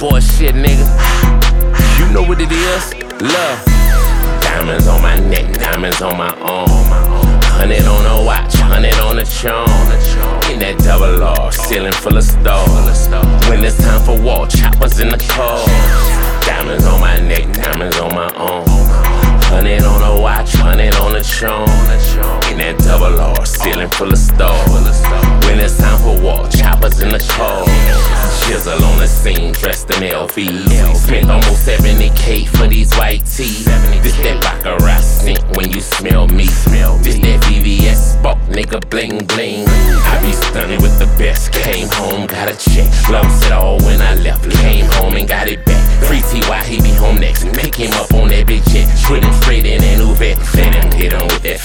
for shit, nigga. You know what it is? Love. Diamonds on my neck, diamonds on my arm. 100 on a watch, 100 on a charm. In that double R, ceiling full of stars. When it's time for war, choppers in the car. Diamonds on my neck, diamonds on my arm. 100 on a watch, 100 on a charm. In that double R, ceiling full of stars. When it's time for war, choppers in the car. Jizzle on the scene, dressed in LVs. Spent almost 70K for these white tees. This that Baccarat scent when you smell me. This that VVS Spark, nigga, bling bling. I be stunning with the best. Came home, got a check. Lost it all when I left. Came home and got it back. Free TY, he be home next. Pick him up on that big jet. Put him straight in an Uvet. Let him hit him with that